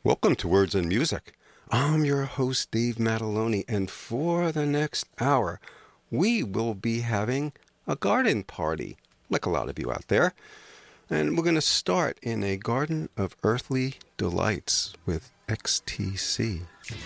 Welcome to Words and Music. I'm your host, Dave Mataloni, and for the next hour, we will be having a garden party, like a lot of you out there. And we're going to start in a garden of earthly delights with XTC.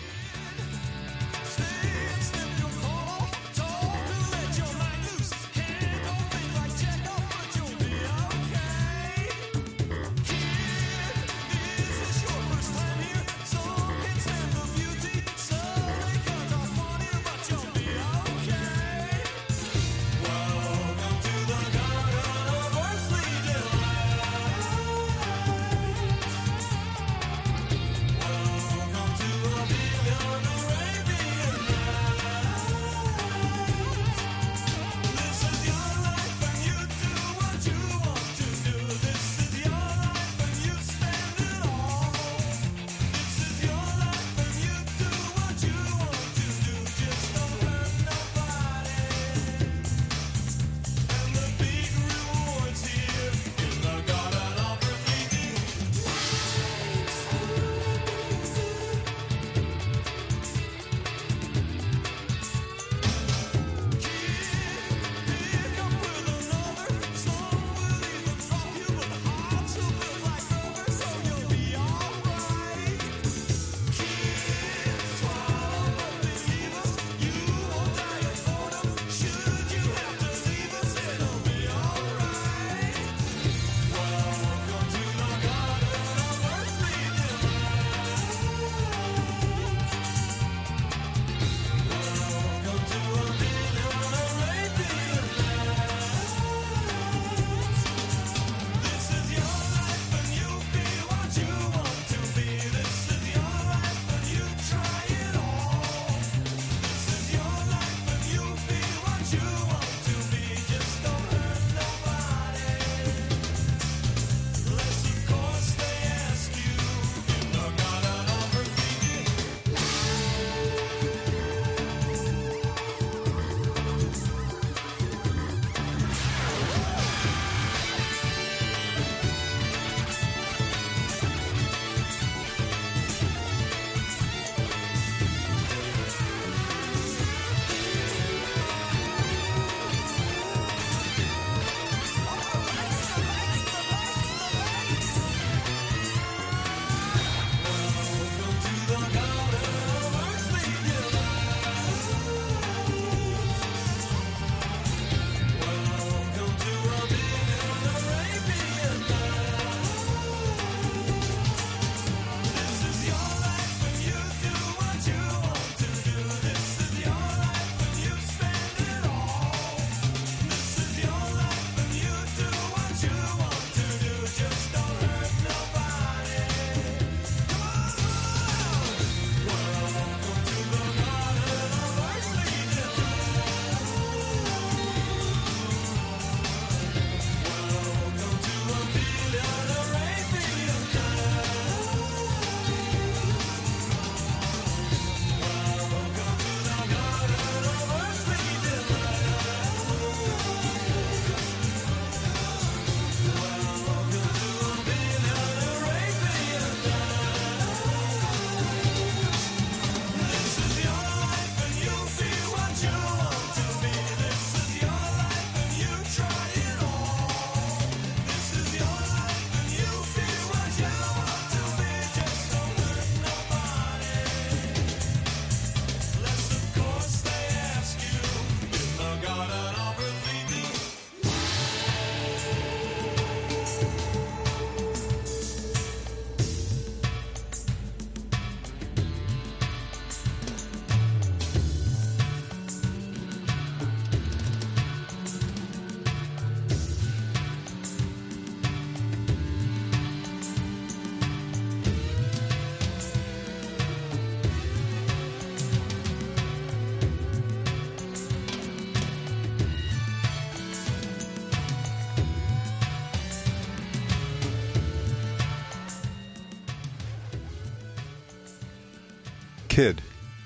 Kid,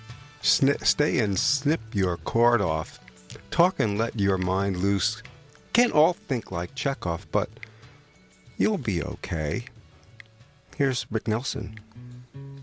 stay and snip your cord off. Talk and let your mind loose. Can't all think like Chekhov, but you'll be okay. Here's Rick Nelson.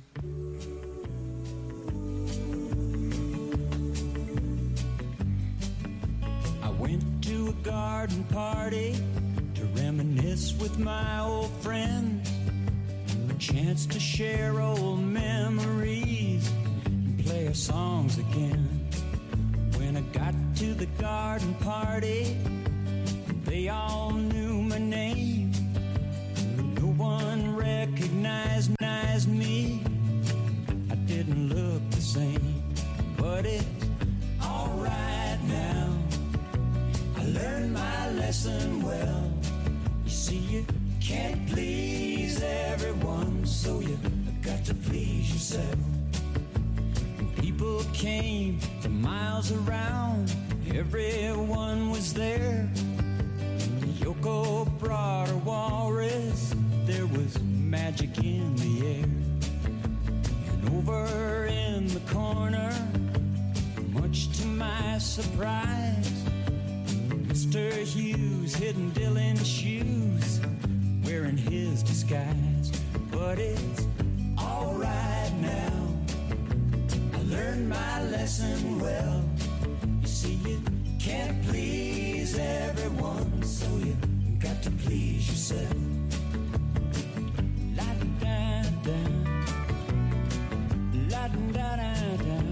garden party to reminisce with my old friends. A chance to share old memories and play our songs again. When I got to the garden party, they all knew my name. No one recognized me. I didn't look the same, but it's alright now. I learned my lesson well. You see, you can't please everyone, so you got to please yourself. And people came from miles around, everyone was there. Yoko brought her walrus, there was magic in the air. And over in the corner, much to my surprise, Mr. Hughes hidden Dylan's shoes, wearing his disguise. But it's alright now, I learned my lesson well. You see, you can't please everyone, so you got to please yourself. La-da-da-da, la-da-da-da.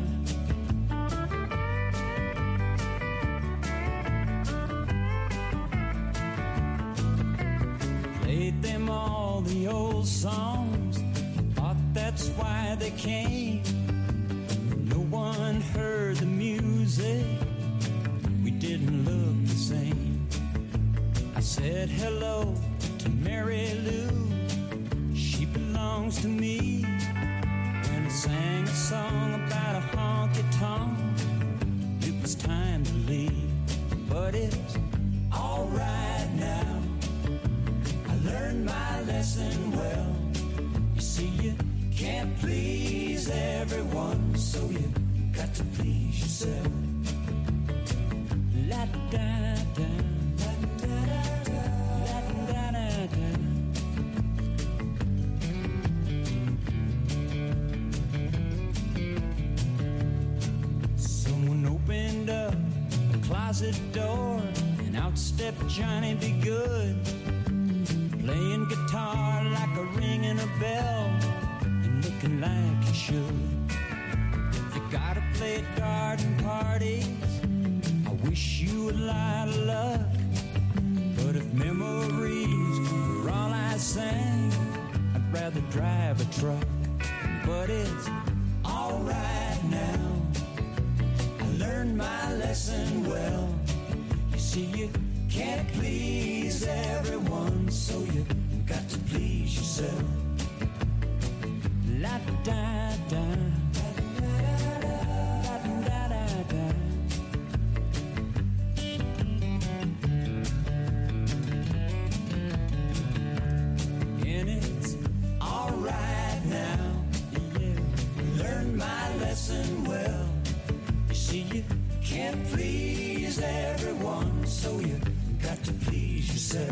Played them all the old songs, thought that's why they came. No one heard the music, we didn't look the same. I said hello to Mary Lou, she belongs to me. And I sang a song about a honky-tonk, it was time to leave. But it's alright now, I learned my lesson well. You see, you can't please everyone, so you got to please yourself. La-da-da-da, la-da-da-da, la-da-da-da. Someone opened up a closet door, and out stepped Johnny B. Good, playing guitar like a ringing a bell, and looking like he should. You gotta play at garden parties, I wish you a lot of luck. But if memories were all I sang, I'd rather drive a truck. But it's alright now, I learned my lesson well. You see, you can't please everyone, so you got to please yourself. La-da-da-da, la-da-da-da, la-da-da-da. And it's alright now, yeah, learned my lesson well. You see, you can't please everyone, so you got to please yourself.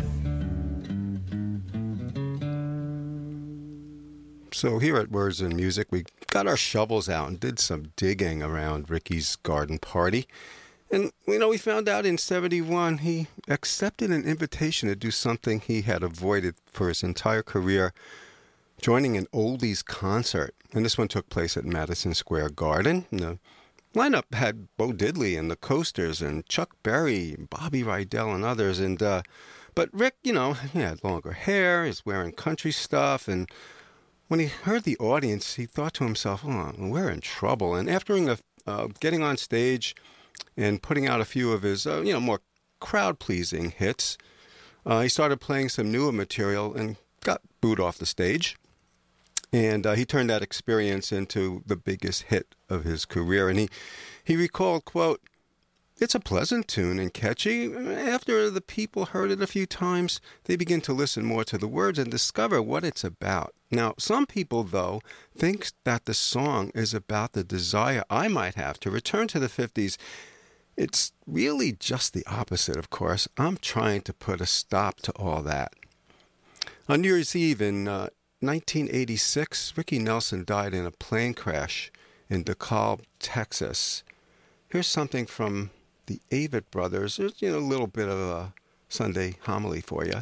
So here at Words and Music, we got our shovels out and did some digging around Ricky's garden party. And, we found out in 71 he accepted an invitation to do something he had avoided for his entire career, joining an oldies concert. And this one took place at Madison Square Garden. And the lineup had Bo Diddley and the Coasters and Chuck Berry, Bobby Rydell and others. And but Rick, he had longer hair, he's wearing country stuff, and when he heard the audience, he thought to himself, oh, we're in trouble. And after getting on stage and putting out a few of his, more crowd-pleasing hits, he started playing some newer material and got booed off the stage. And he turned that experience into the biggest hit of his career. And he recalled, quote, "It's a pleasant tune and catchy. After the people heard it a few times, they begin to listen more to the words and discover what it's about. Now, some people, though, think that the song is about the desire I might have to return to the 50s. It's really just the opposite, of course. I'm trying to put a stop to all that." On New Year's Eve in 1986, Ricky Nelson died in a plane crash in DeKalb, Texas. Here's something from the Avett Brothers. There's, a little bit of a Sunday homily for you.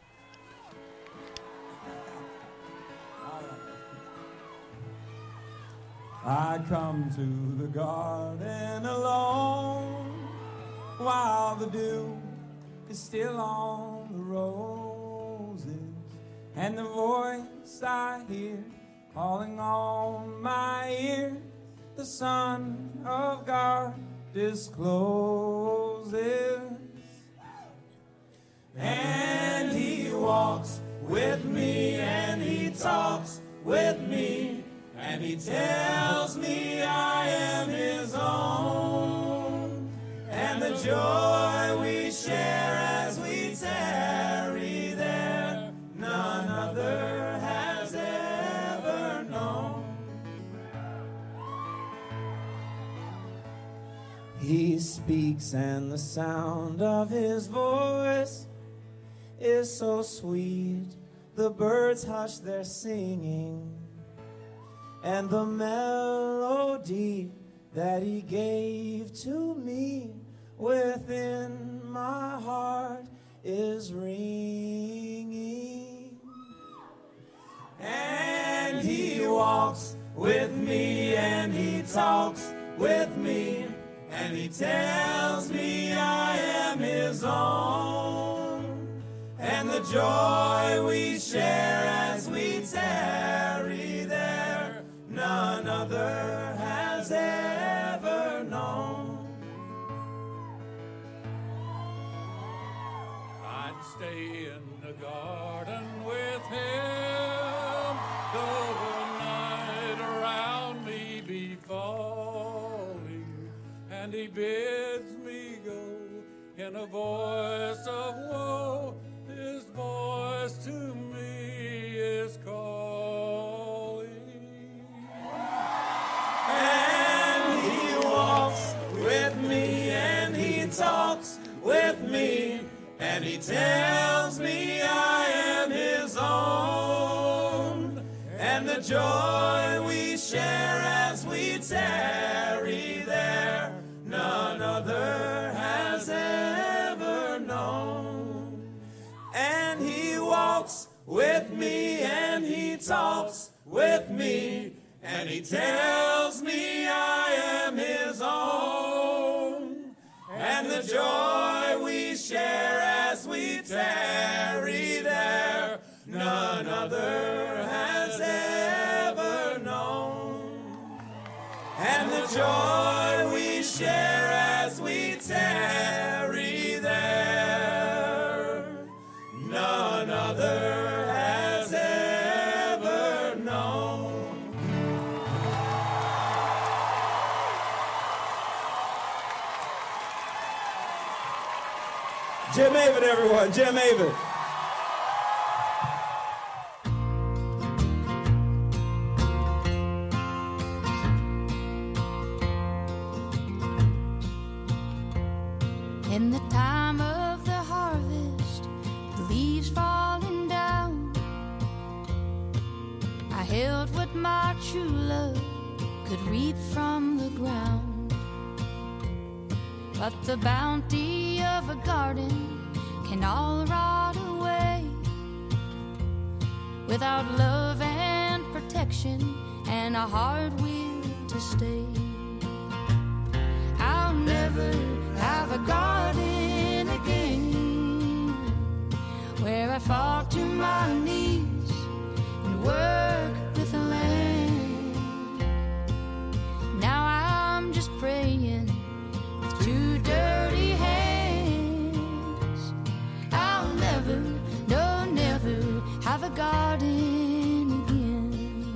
I come to the garden alone while the dew is still on the roses, and the voice I hear calling on my ear, the Son of God discloses. And he walks with me and he talks with me, and he tells me I am his own, and the joy we share as we tarry there, none other has ever known. He speaks and the sound of his voice is so sweet, the birds hush their singing, and the melody that he gave to me within my heart is ringing. And he walks with me and he talks with me, and he tells me I am his own, and the joy we share as we tarry there, none other has ever known. I'd stay in the garden with him, though the night around me be falling, and he bids me go in a voice of woe. His voice to me is calling. And he walks with me and he talks with me, and he tells me I am his own, and the joy we share as we tarry there, none other has ever known. And he walks with me and he talks with me, and he tells me I am his own, and the joy we share as we tarry there, none other has ever known. And the joy we share as we tarry there, none other has ever known. Jim Avett, everyone, Jim Avett. In the time of the harvest, the leaves falling down, I held what my true love could reap from the ground. But the bounty of a garden can all rot away without love and protection and a hard will to stay. I'll never have a garden again where I fall to my knees and work with the land. Now I'm just praying with two dirty hands. I'll never, no, never have a garden again.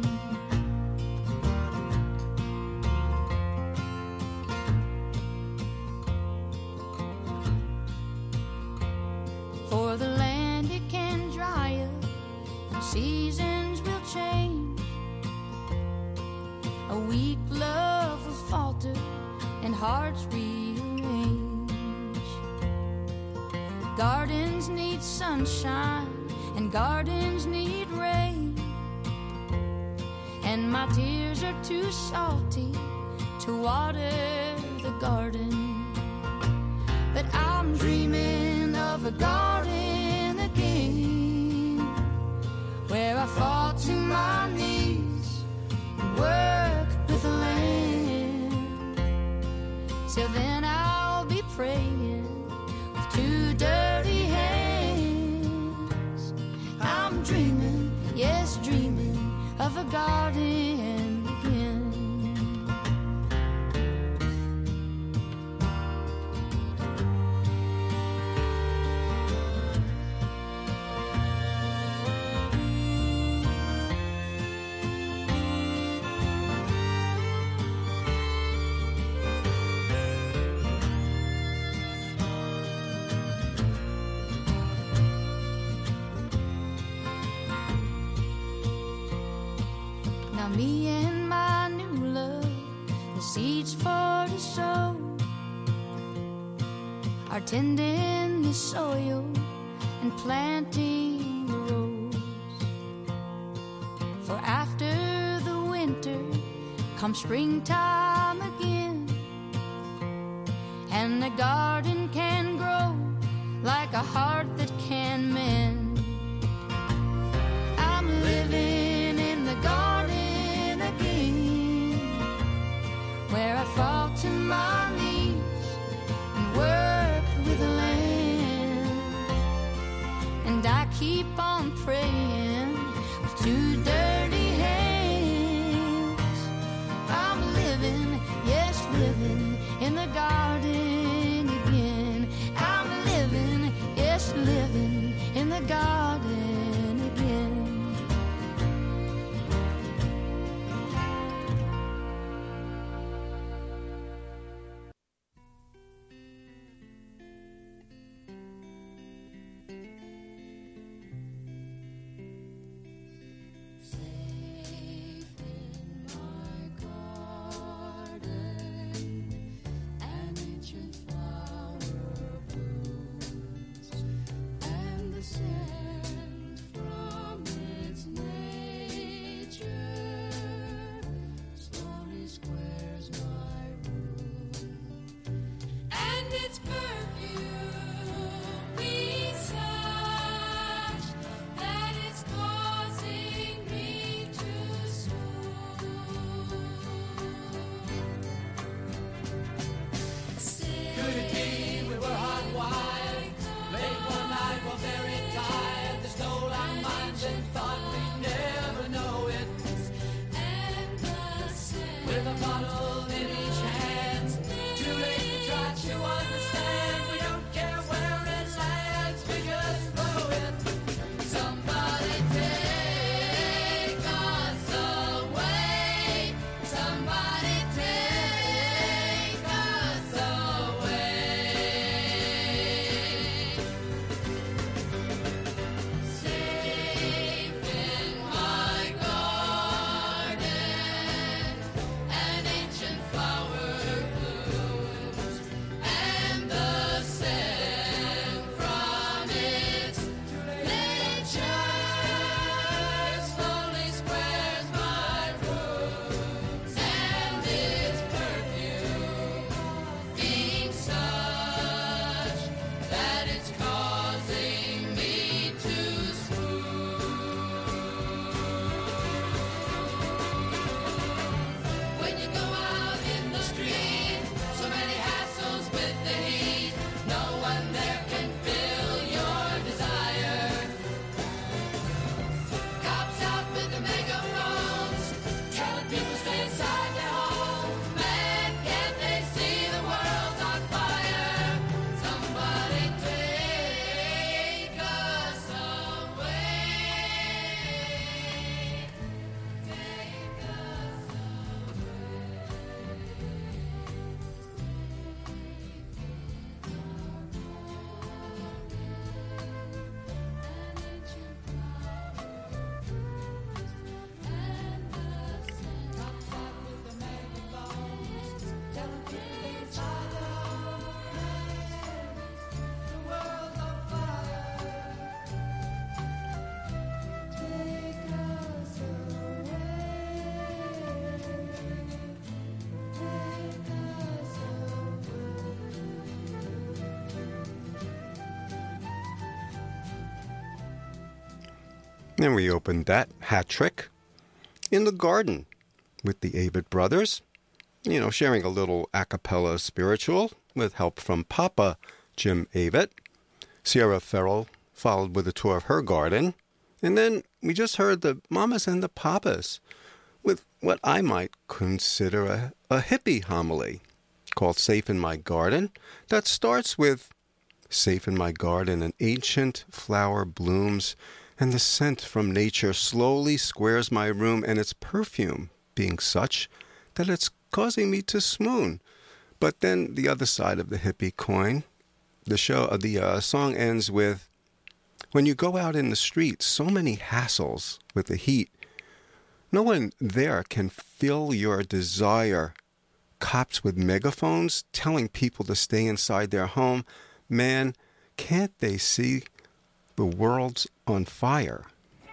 For the land it can dry up and seasons will change. A weak love will falter and hearts rearrange. Gardens need sunshine and gardens need rain, and my tears are too salty to water the garden. that I'm dreaming of a garden again, where I fall to my knees and work with the land. Till then I'll be praying with two dirty hands. I'm dreaming, yes, dreaming of a garden again. Now me and my new love, the seeds for to sow, are tending the soil and planting the rows. For after the winter comes springtime again, and the garden can grow like a heart that can mend. I'm living in the garden again, where I fall to my knees and work with the land. And I keep on praying with two dirty hands. I'm living, yes, living in the garden again. I'm living, yes, living in the garden again. And we opened that hat trick in the garden with the Avett Brothers, sharing a little a cappella spiritual with help from Papa Jim Avett. Sierra Farrell followed with a tour of her garden. And then we just heard the Mamas and the Papas with what I might consider a hippie homily called Safe in My Garden that starts with Safe in my garden, an ancient flower blooms, and the scent from nature slowly squares my room, and its perfume being such that it's causing me to swoon. But then the other side of the hippie coin, the song ends with, when you go out in the street, so many hassles with the heat. No one there can fill your desire. Cops with megaphones telling people to stay inside their home. Man, can't they see the world's on fire?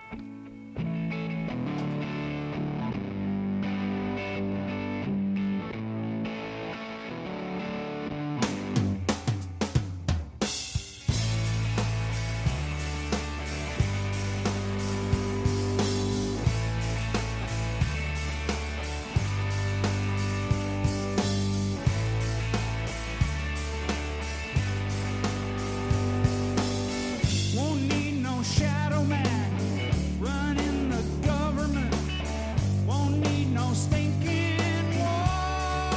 Shadow man running the government, won't need no stinking war,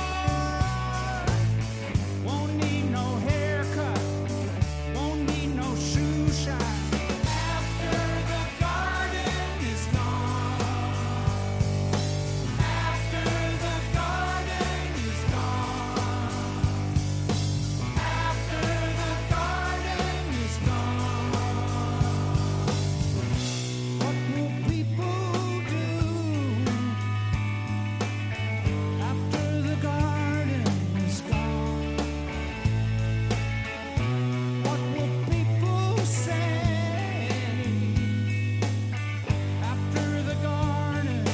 won't need no haircut, won't need no shoe shine. After the garden is gone, after the garden is gone, after the garden is gone. What will people do after the garden is gone? What will people say after the garden?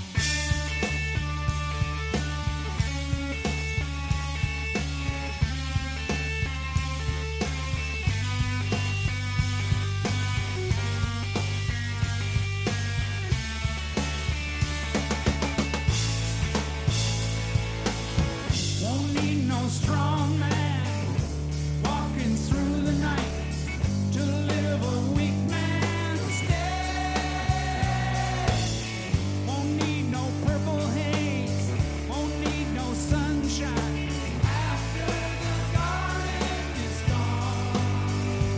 Won't need no strong man walking through the night to live a weak man's day. Won't need no purple haze, won't need no sunshine after the garden is gone.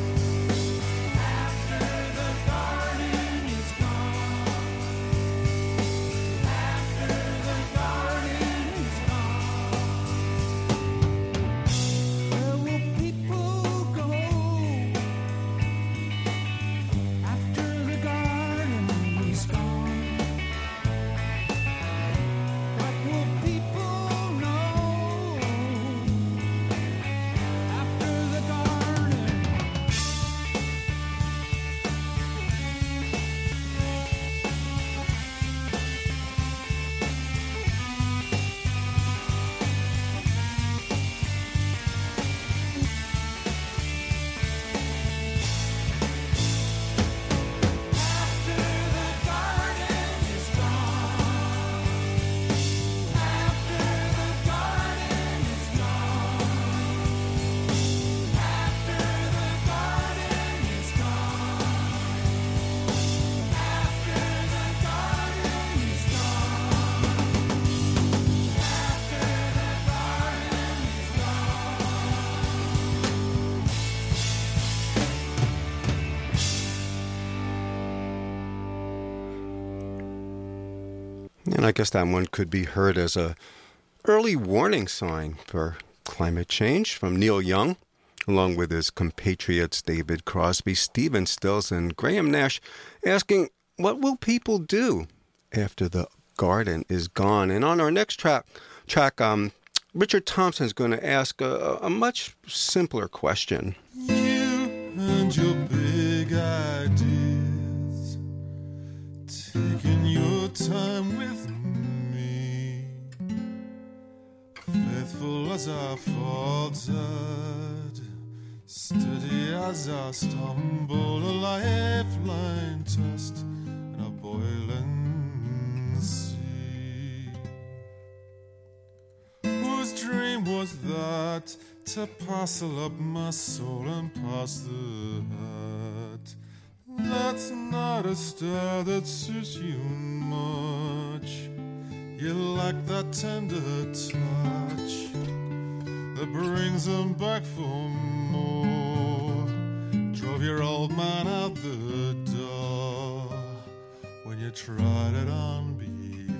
After the garden is gone. After the garden is gone. Where will people go after the garden is gone? What will people know after the garden? After the garden is gone. After the garden is gone. After the garden is gone. After the garden is And I guess that one could be heard as a early warning sign for climate change from Neil Young, along with his compatriots David Crosby, Stephen Stills, and Graham Nash, asking, what will people do after the garden is gone? And on our next track, Richard Thompson is going to ask a much simpler question. You and your big ideas, taking your time with me, faithful as I faltered, steady as I stumble, a lifeline tossed boiling sea. Whose dream was that to parcel up my soul and pass the hat? That's not a star that suits you much. You like that tender touch that brings them back for more. Drove your old man out the door when you tried it on before.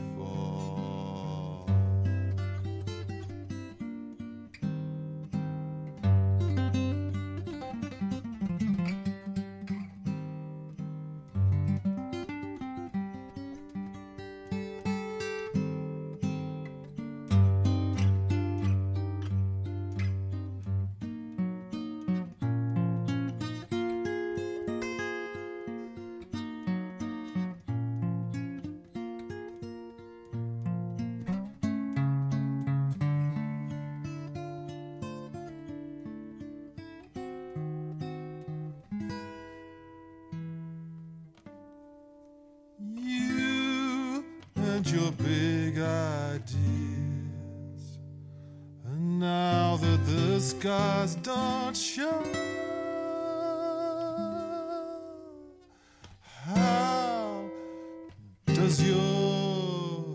Your big ideas, and now that the skies don't show, how does your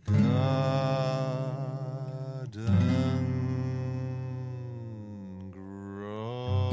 garden grow?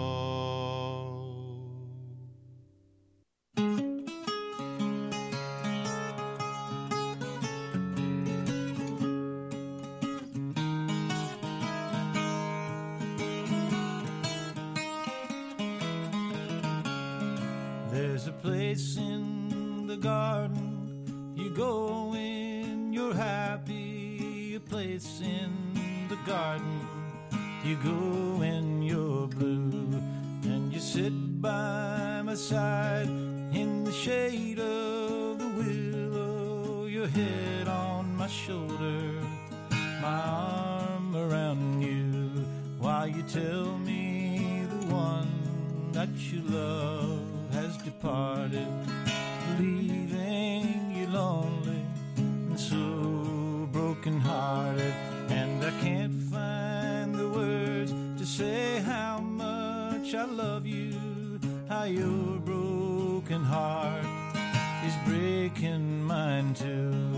There's a place in the garden you go when you're happy, a place in the garden you go when you're blue, and you sit by my side in the shade of the willow, your head on my shoulder, my arm around you, while you tell me the one that you love has departed, leaving you lonely and so broken-hearted. And I can't find the words to say how much I love you, how your broken heart is breaking mine too.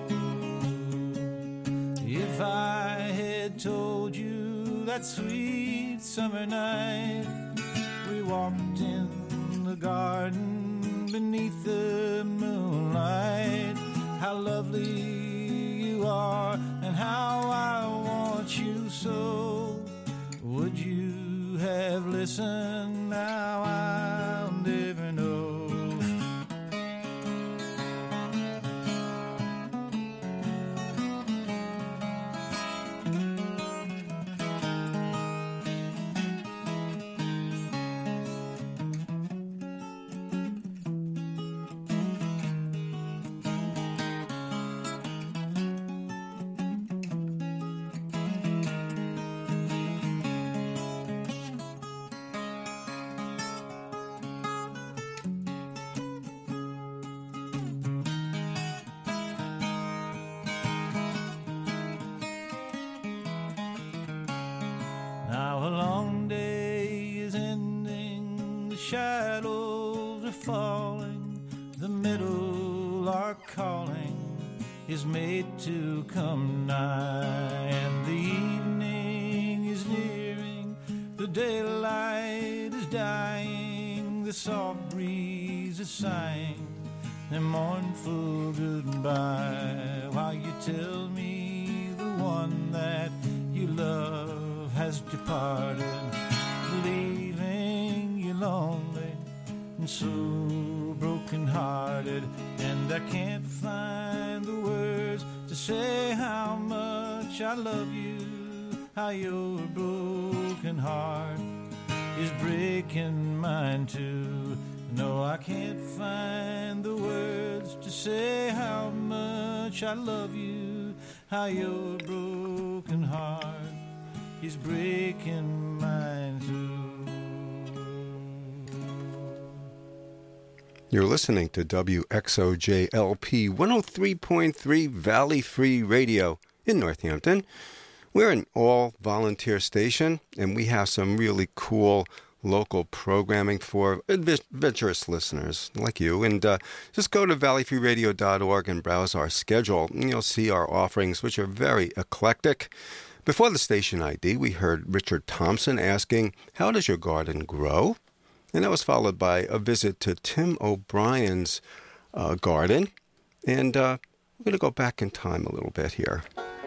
If I had told you that sweet summer night we walked in the garden beneath the moonlight, how lovely you are and how I want you so, would you have listened? Now I'll never know. Now a long day is ending, the shadows are falling, the meadowlark calling is made to come nigh, and the evening is nearing, the daylight is dying, the soft breeze is sighing a mournful goodbye, while you tell me the one that you love has departed, leaving you lonely and so broken-hearted. And I can't find the words to say how much I love you, how your broken heart is breaking mine too. No, I can't find the words to say how much I love you, how your broken heart is breaking mine too. You're listening to WXOJLP 103.3 Valley Free Radio in Northampton. We're an all-volunteer station, and we have some really cool local programming for adventurous listeners like you. And just go to valleyfreeradio.org and browse our schedule, and you'll see our offerings, which are very eclectic. Before the station ID, we heard Richard Thompson asking, how does your garden grow? And that was followed by a visit to Tim O'Brien's garden. And we're going to go back in time a little bit here.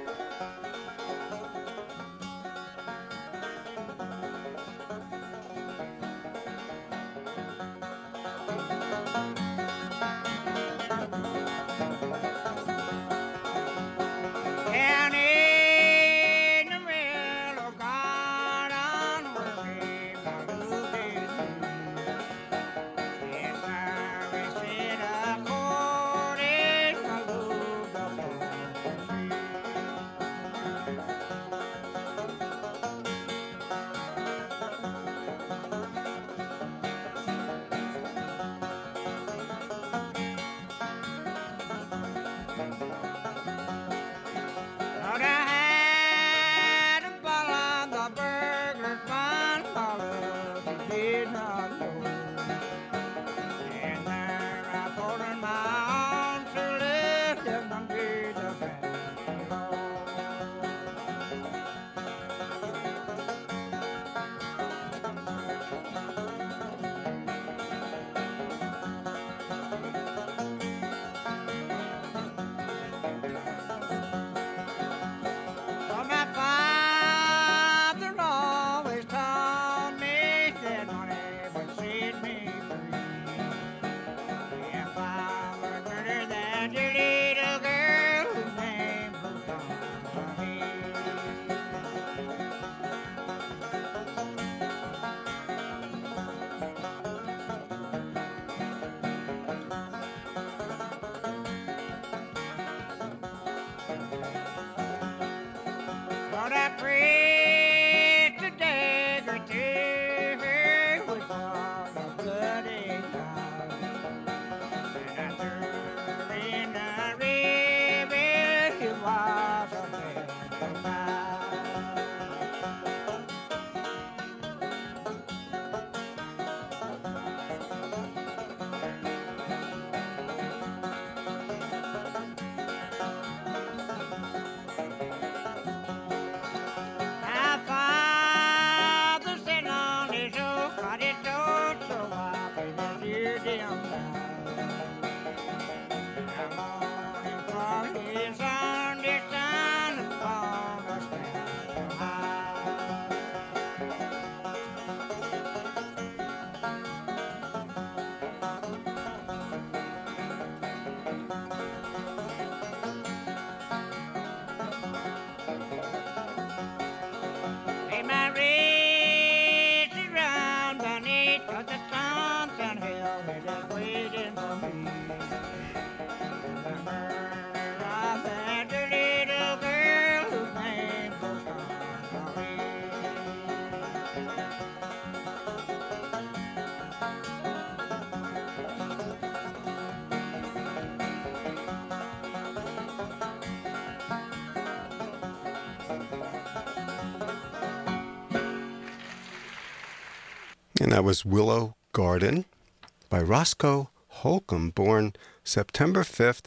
And that was Willow Garden by Roscoe Holcomb, born September 5th,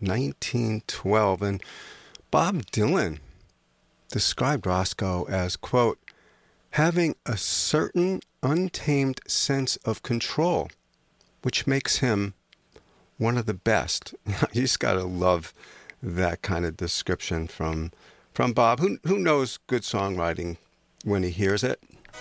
1912. And Bob Dylan described Roscoe as, quote, having a certain untamed sense of control, which makes him one of the best. You just got to love that kind of description from Bob, who knows good songwriting when he hears it.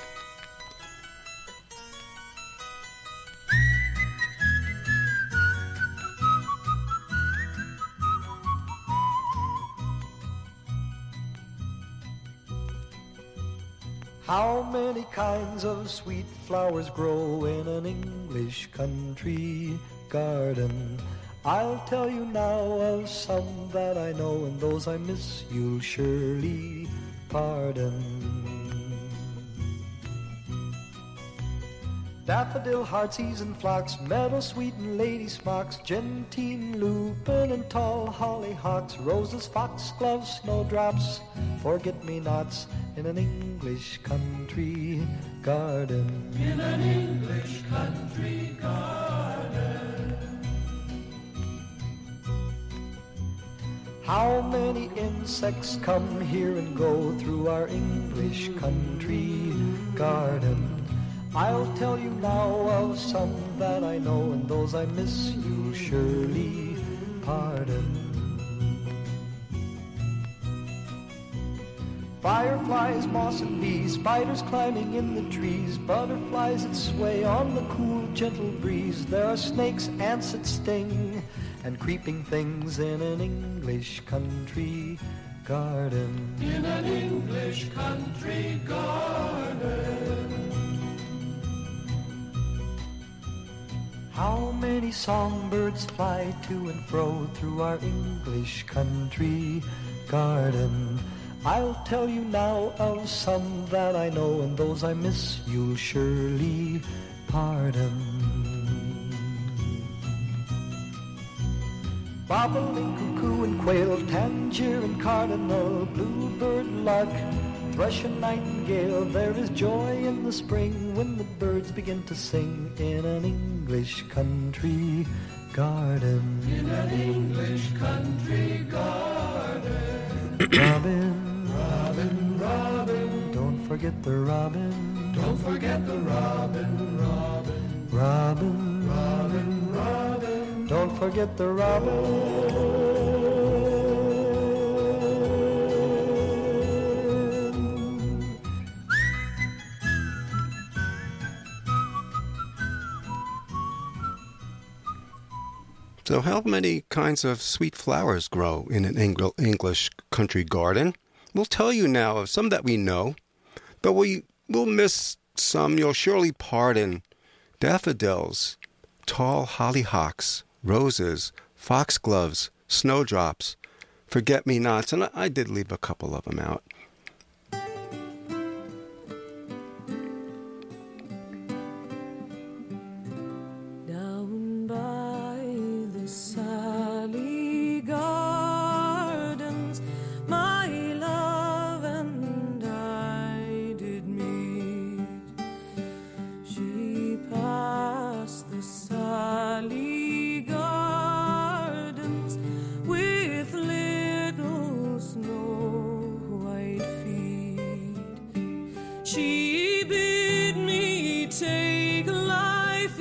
How many kinds of sweet flowers grow in an English country garden? I'll tell you now of some that I know, and those I miss you'll surely pardon. Daffodil, heartsease and phlox, meadowsweet and lady smocks, gentian, lupin and tall hollyhocks, roses, foxgloves, snowdrops, forget-me-nots in an English country garden. In an English country garden. How many insects come here and go through our English country garden? I'll tell you now of some that I know, and those I miss you'll surely pardon. Fireflies, moss and bees, spiders climbing in the trees, butterflies that sway on the cool, gentle breeze. There are snakes, ants that sting, and creeping things in an English country garden. In an English country garden. How many songbirds fly to and fro through our English country garden? I'll tell you now of some that I know, and those I miss you'll surely pardon. Bobolink, cuckoo and quail, tanager and cardinal, bluebird, lark, thrush and nightingale. There is joy in the spring when the birds begin to sing in an English country garden. In an English country garden. Robin, Robin, Robin, don't forget the robin. don't forget the robin, Robin. Robin, Robin, Robin, don't forget the robin. So how many kinds of sweet flowers grow in an English country garden? We'll tell you now of some that we know, but we'll miss some you'll surely pardon. Daffodils, tall hollyhocks, roses, foxgloves, snowdrops, forget-me-nots, and I did leave a couple of them out. Down by the Sally Gardens, my love and I did meet. She passed the Sally Gardens with little snow white feet. She bid me take life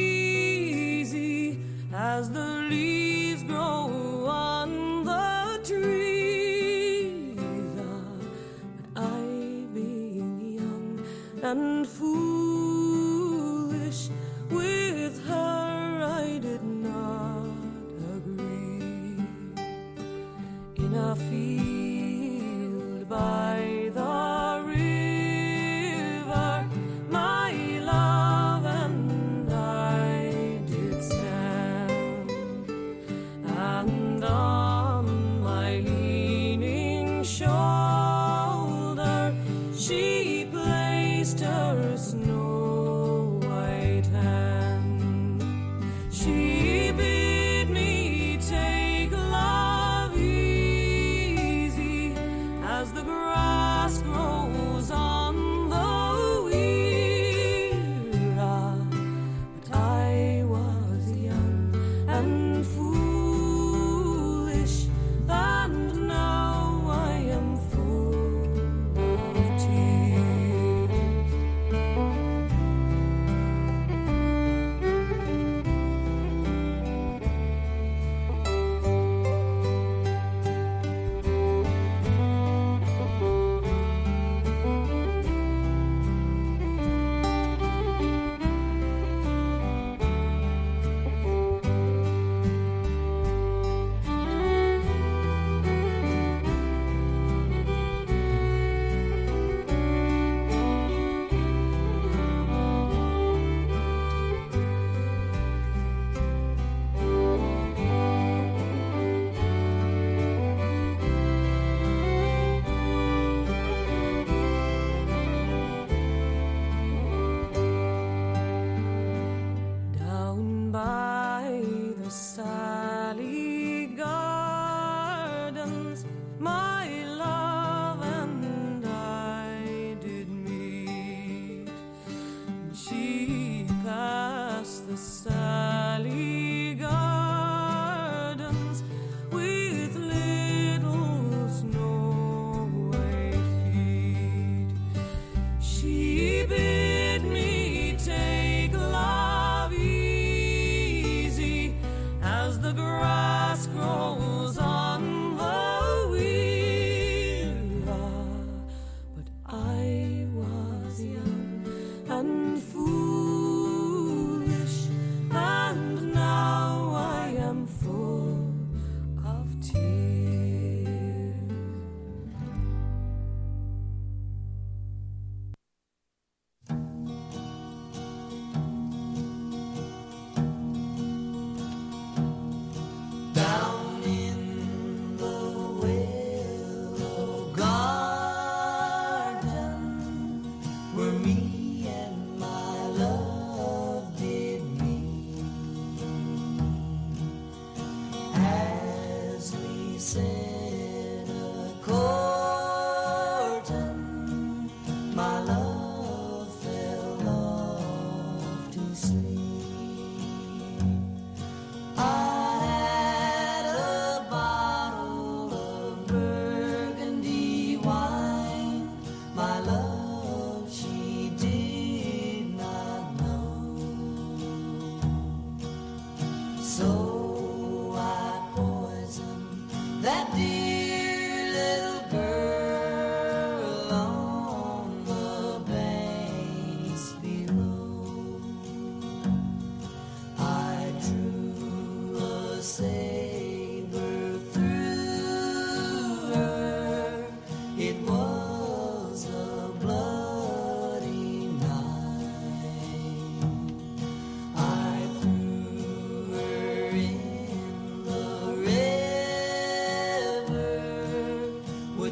easy as the leaves grow on the trees. But I, being young and foolish, with her I did not agree. In a field by the river, my love and I did stand, and on my leaning shoulder she placed her snow white hand. She bid me take love easy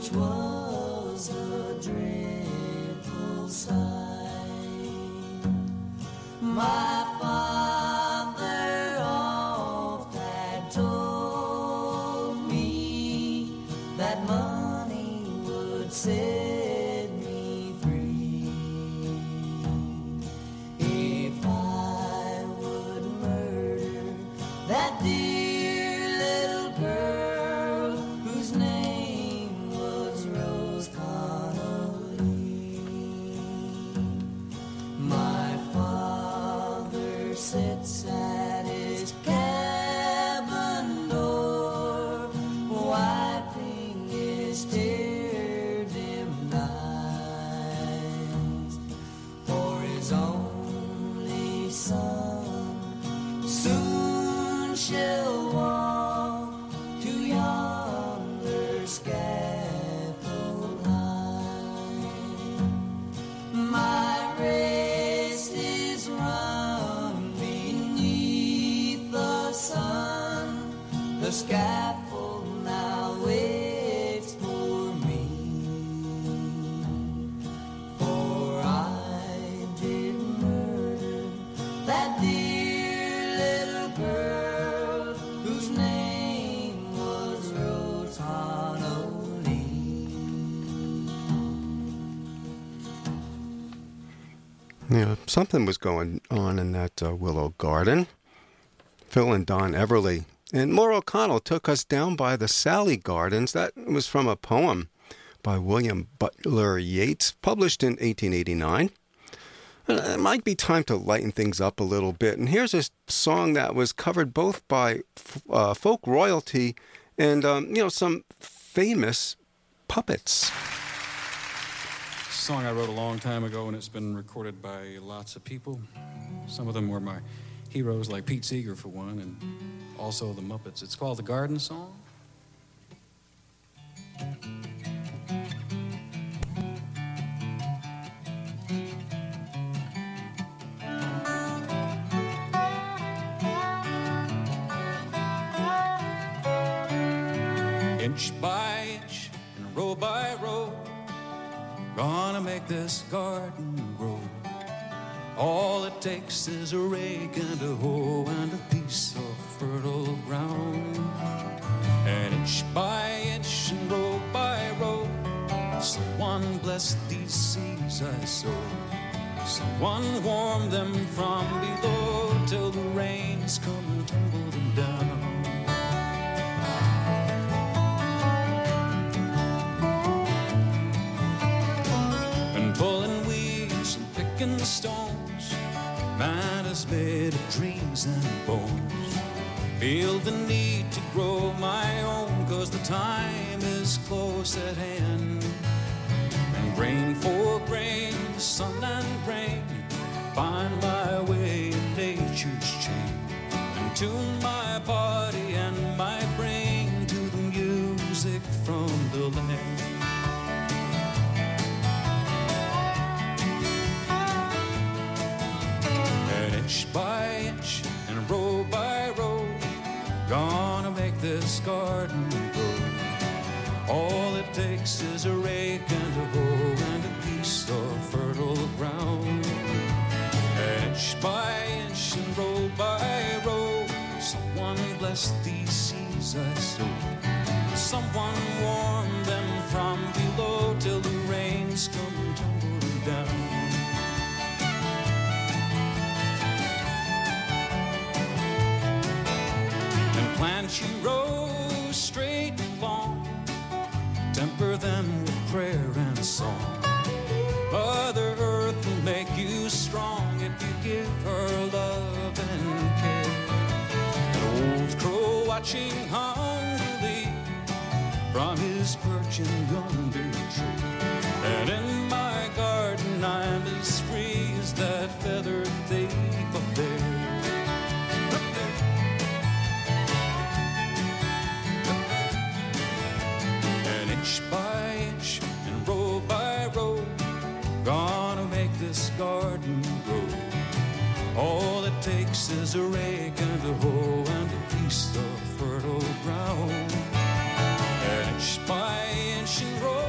which was a dreadful sight. My father oft had told me that money would set me free if I would murder that dear little girl whose name was Rose Connolly. My father sits at his cabin door, wiping his tear-dimmed eyes, for his only son soon shall walk to yonder scaffold high. My race is run beneath the sun. The scaffold now waits for me. For I did murder that dear little girl whose name was Rose Connolly. Something was going on in that willow garden. Phil and Don Everly. And Maura O'Connell took us down by the Sally Gardens. That was from a poem by William Butler Yeats, published in 1889. It might be time to lighten things up a little bit. And here's a song that was covered both by folk royalty and, some famous puppets. Song I wrote a long time ago, and it's been recorded by lots of people. Some of them were my heroes, like Pete Seeger for one, and also the Muppets. It's called The Garden Song. Inch by inch and row by row, gonna make this garden grow. All it takes is a rake and a hoe and a piece of fertile ground. And inch by inch and row by row, someone bless these seeds I sow. Someone warm them from below till the rains come and tumble them down. Pulling weeds and picking the stones, man is made of dreams and bones. Feel the need to grow my own, 'cause the time is close at hand. And grain for grain, sun and rain, find my way in nature's chain, and tune my body and my brain to the music from the land. Inch by inch and row by row, gonna make this garden grow. All it takes is a rake and a hoe and a piece of fertile ground. Inch by inch and row by row, someone bless these seeds I sow. Someone warm them from below till the rains come tumbling down. Plant you rows straight and long, temper them with prayer and song. Mother Earth will make you strong if you give her love and care. An old crow watching hungrily from his perch in yonder tree. And in my garden I'm as free as that feathered thief up there. Inch by inch and row by row, gonna make this garden grow. All it takes is a rake and a hoe and a piece of fertile ground. Inch by inch and row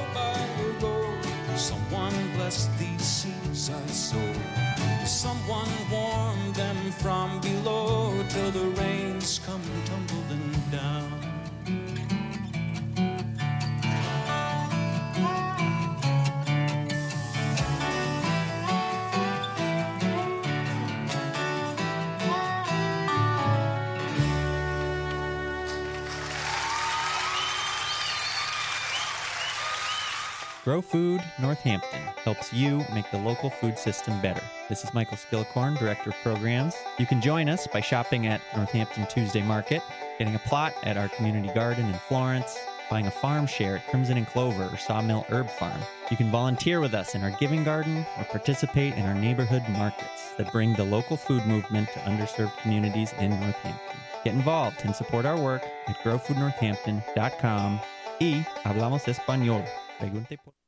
Grow Food Northampton helps you make the local food system better. This is Michael Skillicorn, Director of Programs. You can join us by shopping at Northampton Tuesday Market, getting a plot at our community garden in Florence, buying a farm share at Crimson and Clover or Sawmill Herb Farm. You can volunteer with us in our giving garden or participate in our neighborhood markets that bring the local food movement to underserved communities in Northampton. Get involved and support our work at growfoodnorthampton.com y hablamos español. Pregunte por...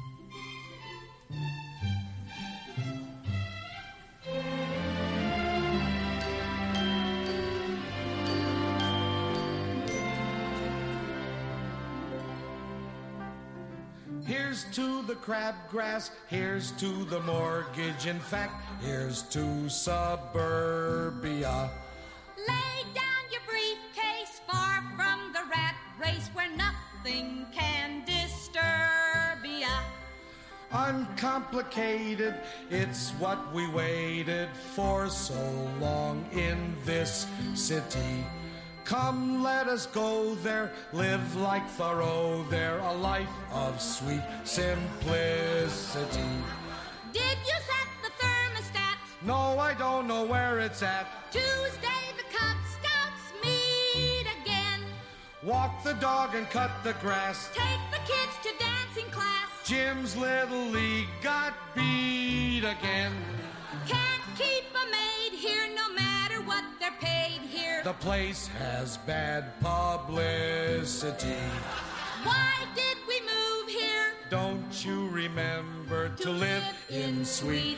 Here's to the crabgrass, here's to the mortgage. In fact, here's to suburbia. Lay down your briefcase far from the rat race where nothing can disturb ya. Uncomplicated, it's what we waited for so long in this city. Come, let us go there, live like Thoreau there, a life of sweet simplicity. Did you set the thermostat? No, I don't know where it's at. Tuesday the Cub Scouts meet again. Walk the dog and cut the grass. Take the kids to dancing class. Jim's Little League got beat again. Can't keep a maid here no matter what they're paid here. The place has bad publicity. Why did we move here? Don't you remember to live in sweet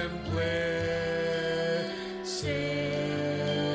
simplicity?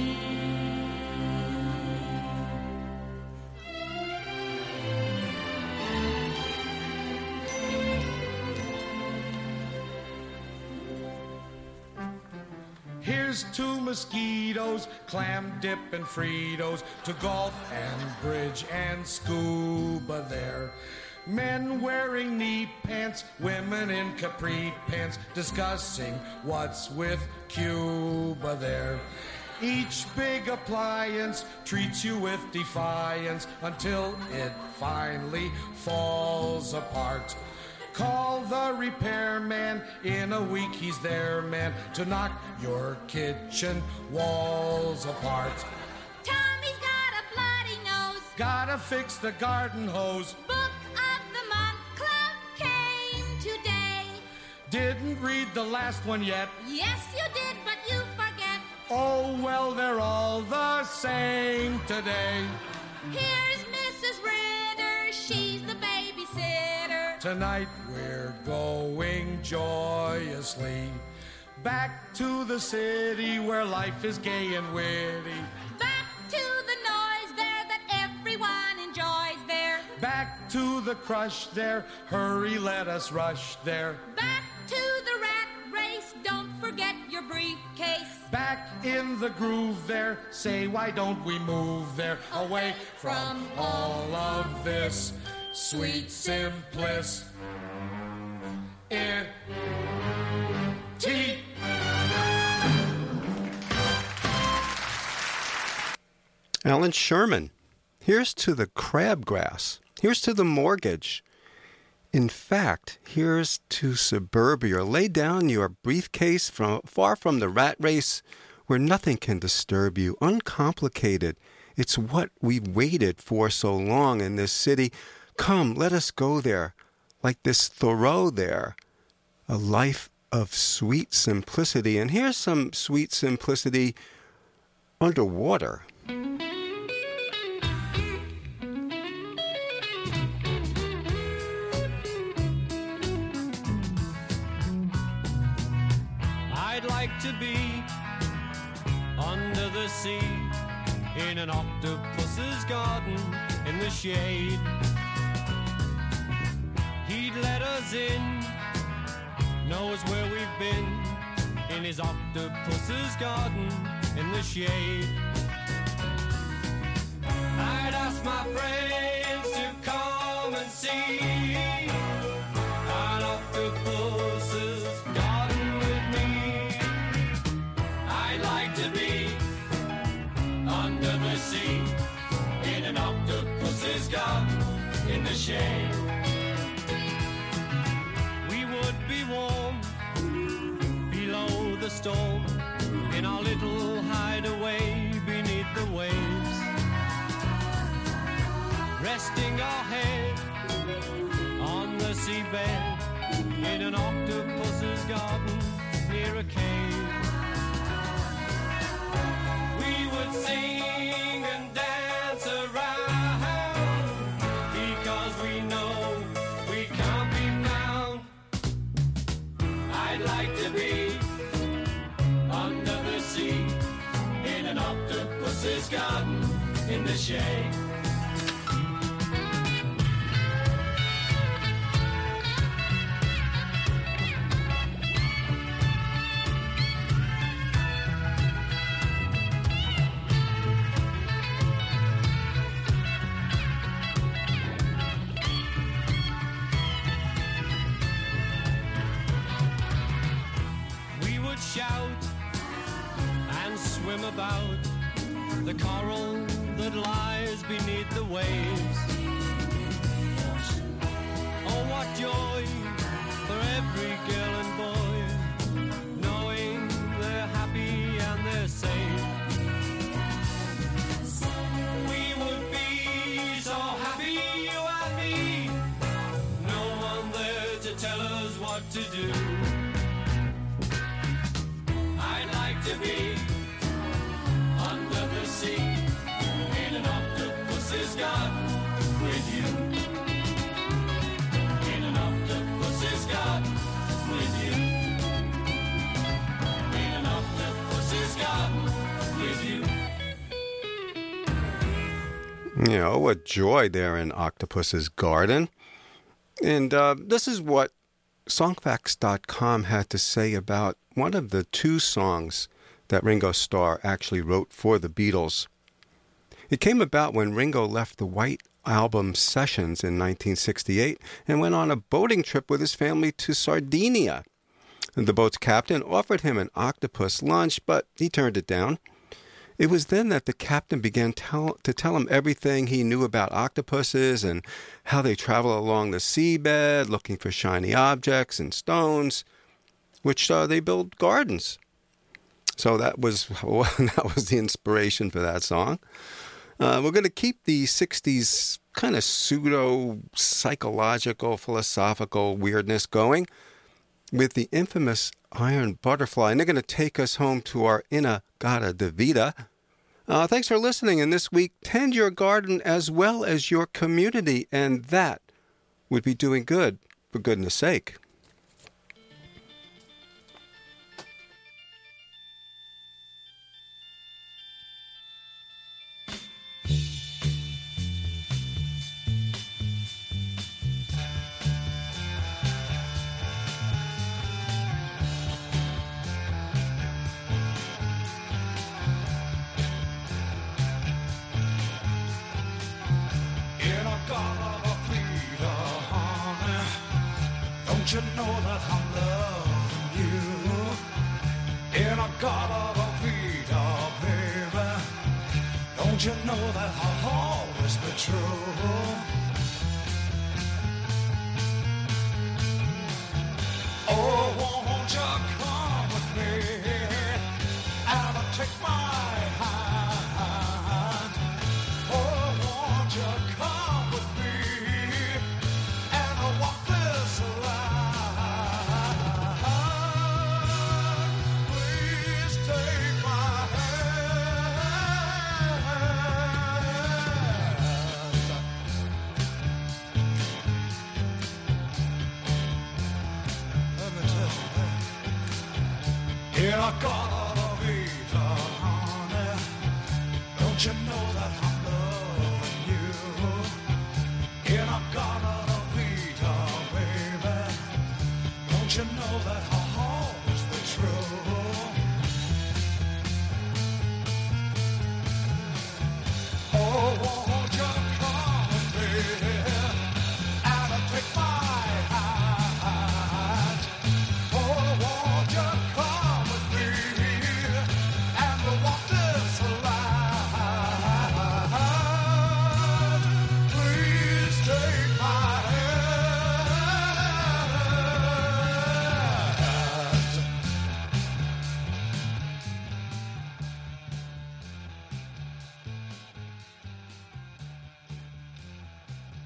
Here's to mosquitoes, clam dip and Fritos, to golf and bridge and scuba there. Men wearing knee pants, women in capri pants, discussing what's with Cuba there. Each big appliance treats you with defiance until it finally falls apart. Call the repairman, in a week he's there, man, to knock your kitchen walls apart. Tommy's got a bloody nose. Gotta fix the garden hose. Book of the Month Club came today. Didn't read the last one yet. Yes, you did, but you forget. Oh, well, they're all the same today. Here's Mrs. Ritter, she's the babysitter. Tonight we're going joyously back to the city where life is gay and witty. Back to the noise there that everyone enjoys there. Back to the crush there, hurry, let us rush there. Back to the rat race, don't forget your briefcase. Back in the groove there, say why don't we move there, away from all of this sweet simplicity. Alan Sherman. Here's to the crabgrass. Here's to the mortgage. In fact, here's to suburbia. Lay down your briefcase far from the rat race where nothing can disturb you. Uncomplicated. It's what we've waited for so long in this city. Come, let us go there. Like this Thoreau there. A life of sweet simplicity. And here's some sweet simplicity underwater. I'd like to be under the sea in an octopus's garden in the shade. He'd let us in, knows where we've been, in his octopus's garden in the shade. I'd ask my friends to come and see an octopus's garden with me. I'd like to be under the sea in an octopus's garden in the shade. storm in our little hideaway beneath the waves, resting our head on the seabed in an octopus's garden near a cave. We would sing and dance around because we know we can't be found. I'd like to be under the sea in an octopus's garden in the shade. Shout and swim about the coral that lies beneath the waves. Oh, what joy for every girl and boy, knowing they're happy and they're safe. We would be so happy, you and me, no one there to tell us what to do. To be under the sea in an octopus's garden with you. In an octopus's garden with you. In an octopus's garden with you. You know, what joy there in Octopus's Garden. And this is what Songfacts.com had to say about one of the two songs that Ringo Starr actually wrote for the Beatles. It came about when Ringo left the White Album sessions in 1968 and went on a boating trip with his family to Sardinia. The boat's captain offered him an octopus lunch, but he turned it down. It was then that the captain began to tell him everything he knew about octopuses and how they travel along the seabed looking for shiny objects and stones, which they build gardens. So that was the inspiration for that song. We're going to keep the 60s kind of pseudo-psychological, philosophical weirdness going with the infamous Iron Butterfly. And they're going to take us home to our In-A-Gadda-Da-Vida. Thanks for listening. And this week, tend your garden as well as your community. And that would be doing good, for goodness sake. Don't you know that I'm loving you? In a Gadda-Da-Vida, baby. Don't you know that I'll always be true? Oh, won't you come with me and take my hand? Oh, won't you come with me and walk this line? Please take my hand. Let me tell you that. In a Gadda-Da-Vida, honey, don't you know that I'm loving you? In a Gadda-Da-Vida, baby, don't you know that